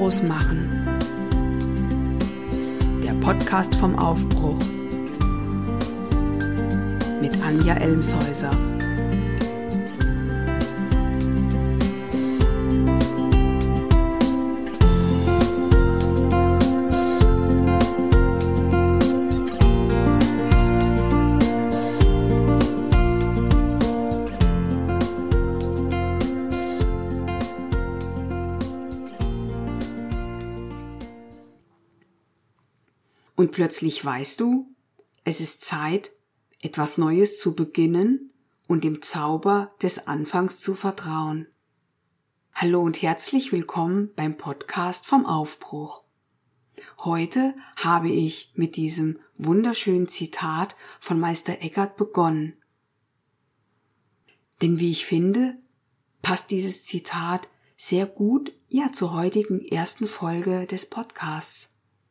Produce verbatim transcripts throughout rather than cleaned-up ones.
groß machen. Der Podcast vom Aufbruch mit Anja Elmshäuser. Und plötzlich weißt du, es ist Zeit, etwas Neues zu beginnen und dem Zauber des Anfangs zu vertrauen. Hallo und herzlich willkommen beim Podcast vom Aufbruch. Heute habe ich mit diesem wunderschönen Zitat von Meister Eckhart begonnen. Denn wie ich finde, passt dieses Zitat sehr gut ja zur heutigen ersten Folge des Podcasts.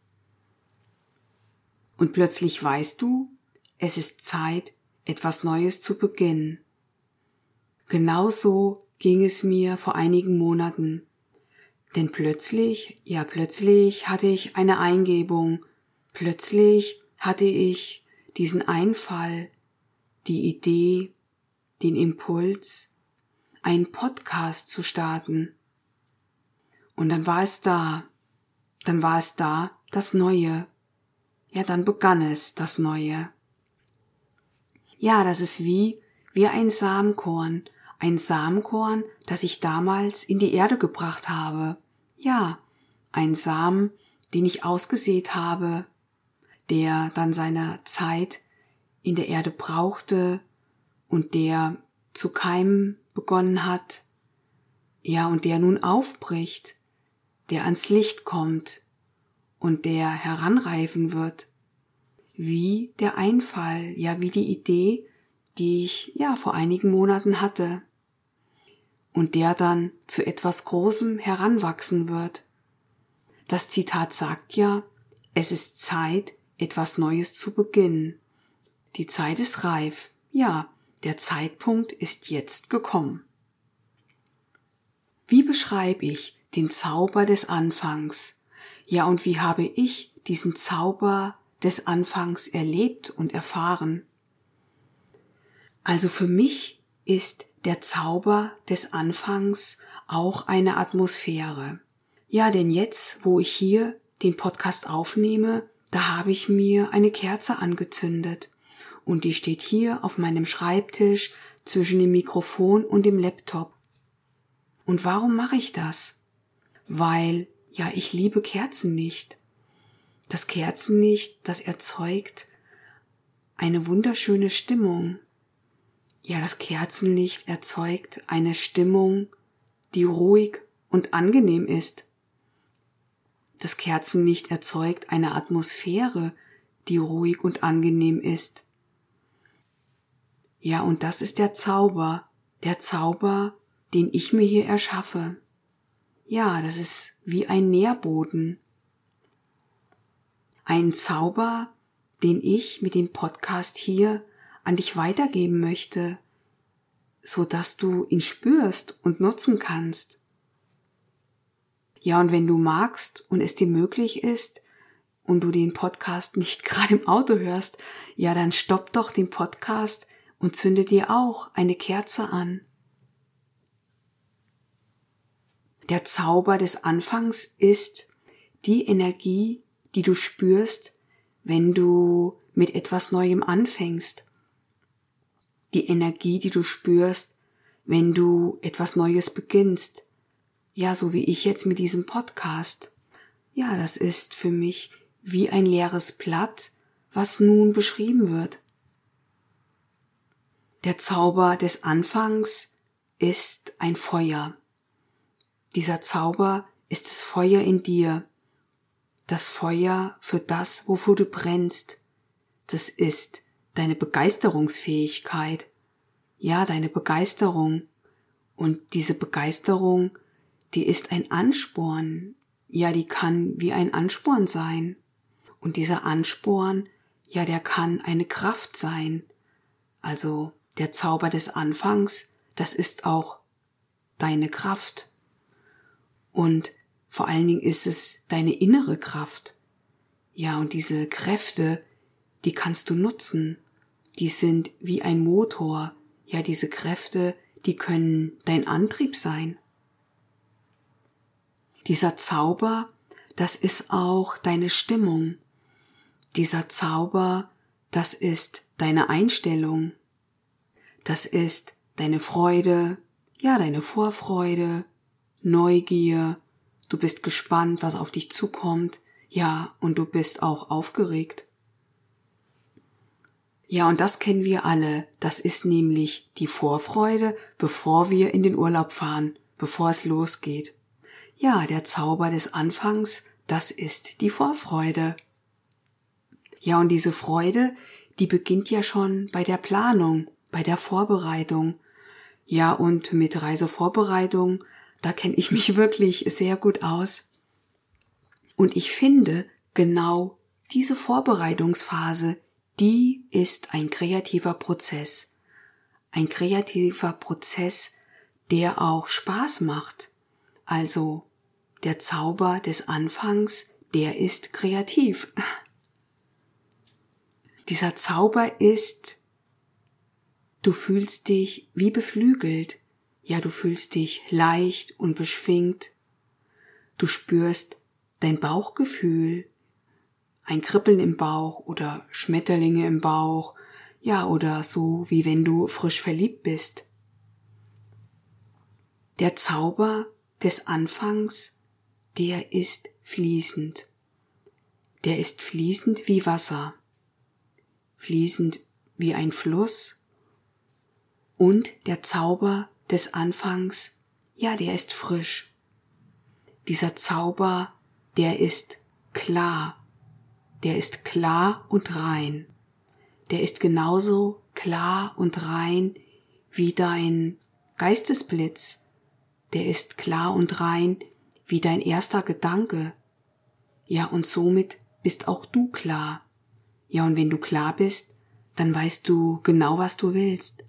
Und plötzlich weißt du, es ist Zeit, etwas Neues zu beginnen. Genauso ging es mir vor einigen Monaten. Denn plötzlich, ja plötzlich hatte ich eine Eingebung. Plötzlich hatte ich diesen Einfall, die Idee, den Impuls, einen Podcast zu starten. Und dann war es da. Dann war es da, das Neue. Ja, dann begann es, das Neue. Ja, das ist wie, wie ein Samenkorn. Ein Samenkorn, das ich damals in die Erde gebracht habe. Ja, ein Samen, den ich ausgesät habe, der dann seine Zeit in der Erde brauchte und der zu keimen begonnen hat. Ja, und der nun aufbricht, der ans Licht kommt und der heranreifen wird, wie der Einfall, ja wie die Idee, die ich ja vor einigen Monaten hatte und der dann zu etwas Großem heranwachsen wird. Das Zitat sagt ja, es ist Zeit, etwas Neues zu beginnen. Die Zeit ist reif, ja, der Zeitpunkt ist jetzt gekommen. Wie beschreibe ich den Zauber des Anfangs? Ja, und wie habe ich diesen Zauber des Anfangs erlebt und erfahren? Also für mich ist der Zauber des Anfangs auch eine Atmosphäre. Ja, denn jetzt, wo ich hier den Podcast aufnehme, da habe ich mir eine Kerze angezündet und die steht hier auf meinem Schreibtisch zwischen dem Mikrofon und dem Laptop. Und warum mache ich das? Weil ja, ich liebe Kerzenlicht. Das Kerzenlicht, das erzeugt eine wunderschöne Stimmung. Ja, das Kerzenlicht erzeugt eine Stimmung, die ruhig und angenehm ist. Das Kerzenlicht erzeugt eine Atmosphäre, die ruhig und angenehm ist. Ja, und das ist der Zauber, der Zauber, den ich mir hier erschaffe. Ja, das ist wie ein Nährboden. Ein Zauber, den ich mit dem Podcast hier an dich weitergeben möchte, so dass du ihn spürst und nutzen kannst. Ja, und wenn du magst und es dir möglich ist und du den Podcast nicht gerade im Auto hörst, ja, dann stopp doch den Podcast und zünde dir auch eine Kerze an. Der Zauber des Anfangs ist die Energie, die du spürst, wenn du mit etwas Neuem anfängst. Die Energie, die du spürst, wenn du etwas Neues beginnst. Ja, so wie ich jetzt mit diesem Podcast. Ja, das ist für mich wie ein leeres Blatt, was nun beschrieben wird. Der Zauber des Anfangs ist ein Feuer. Dieser Zauber ist das Feuer in dir, das Feuer für das, wofür du brennst. Das ist deine Begeisterungsfähigkeit, ja, deine Begeisterung. Und diese Begeisterung, die ist ein Ansporn, ja, die kann wie ein Ansporn sein. Und dieser Ansporn, ja, der kann eine Kraft sein. Also der Zauber des Anfangs, das ist auch deine Kraft. Und vor allen Dingen ist es deine innere Kraft. Ja, und diese Kräfte, die kannst du nutzen. Die sind wie ein Motor. Ja, diese Kräfte, die können dein Antrieb sein. Dieser Zauber, das ist auch deine Stimmung. Dieser Zauber, das ist deine Einstellung. Das ist deine Freude, ja, deine Vorfreude, Neugier. Du bist gespannt, was auf dich zukommt. Ja, und du bist auch aufgeregt. Ja, und das kennen wir alle. Das ist nämlich die Vorfreude, bevor wir in den Urlaub fahren, bevor es losgeht. Ja, der Zauber des Anfangs, das ist die Vorfreude. Ja, und diese Freude, die beginnt ja schon bei der Planung, bei der Vorbereitung. Ja, und mit Reisevorbereitung, da kenne ich mich wirklich sehr gut aus. Und ich finde, genau diese Vorbereitungsphase, die ist ein kreativer Prozess. Ein kreativer Prozess, der auch Spaß macht. Also der Zauber des Anfangs, der ist kreativ. Dieser Zauber ist, du fühlst dich wie beflügelt. Ja, du fühlst dich leicht und beschwingt. Du spürst dein Bauchgefühl, ein Kribbeln im Bauch oder Schmetterlinge im Bauch, ja, oder so wie wenn du frisch verliebt bist. Der Zauber des Anfangs, der ist fließend. Der ist fließend wie Wasser, fließend wie ein Fluss. Und der Zauber des Anfangs, ja, der ist frisch. Dieser Zauber, der ist klar. Der ist klar und rein. Der ist genauso klar und rein wie dein Geistesblitz. Der ist klar und rein wie dein erster Gedanke. Ja, und somit bist auch du klar. Ja, und wenn du klar bist, dann weißt du genau, was du willst.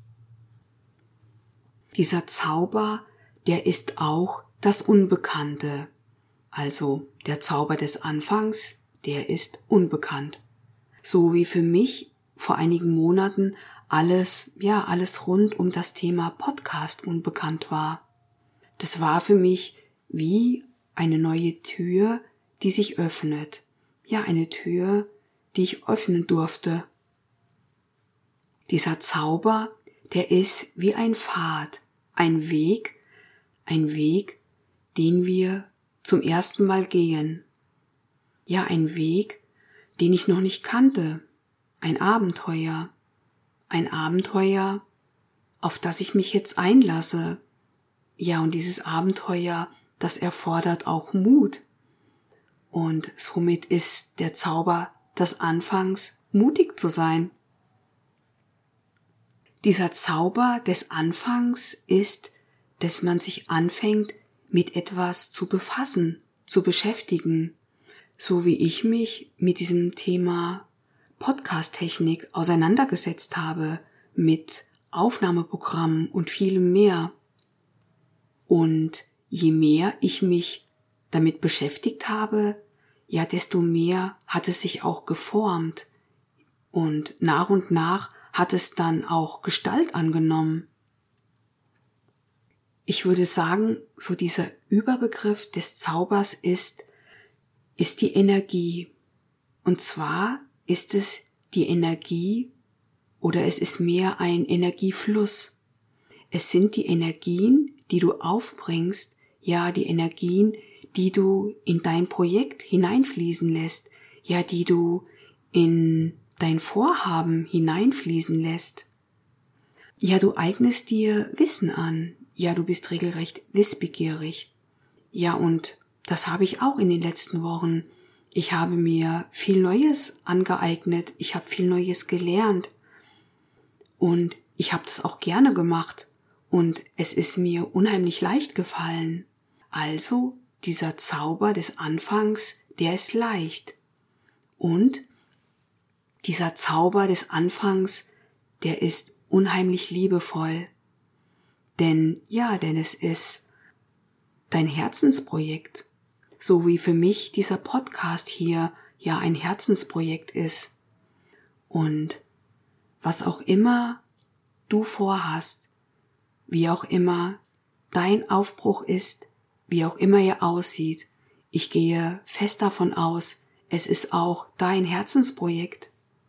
Dieser Zauber, der ist auch das Unbekannte. Also der Zauber des Anfangs, der ist unbekannt. So wie für mich vor einigen Monaten alles, ja, alles rund um das Thema Podcast unbekannt war. Das war für mich wie eine neue Tür, die sich öffnet. Ja, eine Tür, die ich öffnen durfte. Dieser Zauber, der ist wie ein Pfad, ein Weg, ein Weg, den wir zum ersten Mal gehen. Ja, ein Weg, den ich noch nicht kannte. Ein Abenteuer. Ein Abenteuer, auf das ich mich jetzt einlasse. Ja, und dieses Abenteuer, das erfordert auch Mut. Und somit ist der Zauber des Anfangs, mutig zu sein. Dieser Zauber des Anfangs ist, dass man sich anfängt, mit etwas zu befassen, zu beschäftigen. So wie ich mich mit diesem Thema Podcast-Technik auseinandergesetzt habe, mit Aufnahmeprogrammen und vielem mehr. Und je mehr ich mich damit beschäftigt habe, ja, desto mehr hat es sich auch geformt. Und nach und nach hat es dann auch Gestalt angenommen. Ich würde sagen, so dieser Überbegriff des Zaubers ist, ist die Energie. Und zwar ist es die Energie oder es ist mehr ein Energiefluss. Es sind die Energien, die du aufbringst, ja, die Energien, die du in dein Projekt hineinfließen lässt, ja, die du in dein Vorhaben hineinfließen lässt. Ja, du eignest dir Wissen an. Ja, du bist regelrecht wissbegierig. Ja, und das habe ich auch in den letzten Wochen. Ich habe mir viel Neues angeeignet. Ich habe viel Neues gelernt. Und ich habe das auch gerne gemacht. Und es ist mir unheimlich leicht gefallen. Also, dieser Zauber des Anfangs, der ist leicht. Und dieser Zauber des Anfangs, der ist unheimlich liebevoll. Denn, ja, denn es ist dein Herzensprojekt. so wie für mich dieser Podcast hier ja ein Herzensprojekt ist. Und was auch immer du vorhast, wie auch immer dein Aufbruch ist, wie auch immer er aussieht, ich gehe fest davon aus, es ist auch dein Herzensprojekt.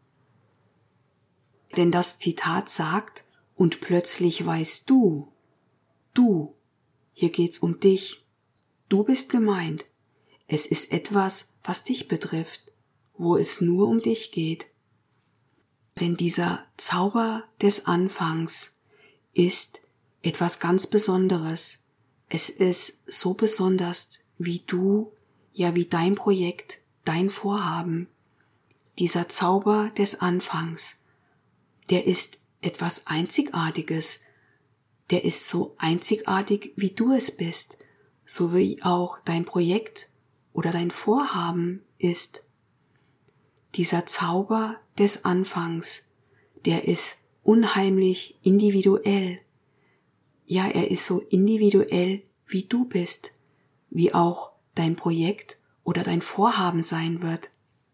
Denn das Zitat sagt, und plötzlich weißt du, du, hier geht's um dich, du bist gemeint. Es ist etwas, was dich betrifft, wo es nur um dich geht. Denn dieser Zauber des Anfangs ist etwas ganz Besonderes. Es ist so besonders wie du, ja wie dein Projekt, dein Vorhaben. Dieser Zauber des Anfangs, der ist etwas Einzigartiges. Der ist so einzigartig, wie du es bist, so wie auch dein Projekt oder dein Vorhaben ist. Dieser Zauber des Anfangs, der ist unheimlich individuell. Ja, er ist so individuell, wie du bist, wie auch dein Projekt oder dein Vorhaben sein wird.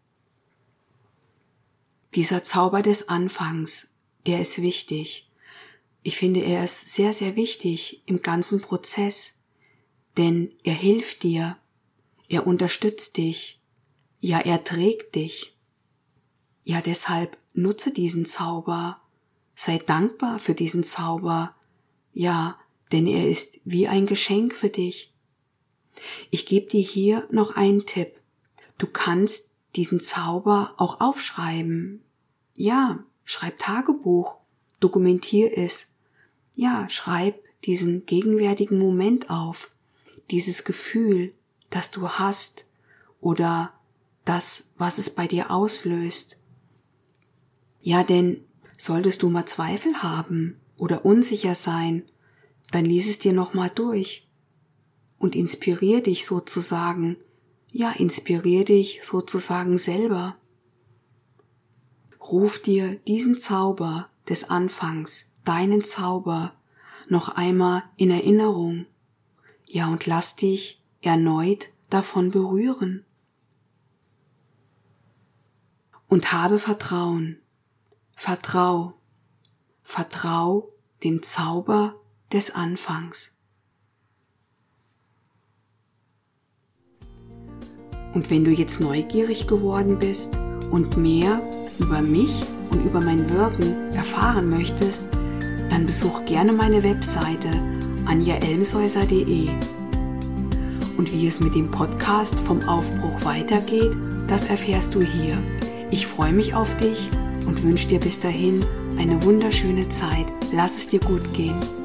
Dieser Zauber des Anfangs, der ist wichtig. Ich finde, er ist sehr, sehr wichtig im ganzen Prozess, denn er hilft dir, er unterstützt dich, ja, er trägt dich. Ja, deshalb nutze diesen Zauber, sei dankbar für diesen Zauber, ja, denn er ist wie ein Geschenk für dich. Ich gebe dir hier noch einen Tipp. Du kannst diesen Zauber auch aufschreiben. Ja, schreib Tagebuch, dokumentier es. Ja, schreib diesen gegenwärtigen Moment auf, dieses Gefühl, das du hast oder das, was es bei dir auslöst. Ja, denn solltest du mal Zweifel haben oder unsicher sein, dann lies es dir nochmal durch und inspirier dich sozusagen, ja, inspirier dich sozusagen selber. Ruf dir diesen Zauber des Anfangs, deinen Zauber, noch einmal in Erinnerung, ja, und lass dich erneut davon berühren. Und habe Vertrauen, vertrau, vertrau dem Zauber des Anfangs. Und wenn du jetzt neugierig geworden bist und mehr über mich und über mein Wirken erfahren möchtest, dann besuch gerne meine Webseite anja elmshäuser punkt de. Und wie es mit dem Podcast vom Aufbruch weitergeht, das erfährst du hier. Ich freue mich auf dich und wünsche dir bis dahin eine wunderschöne Zeit. Lass es dir gut gehen.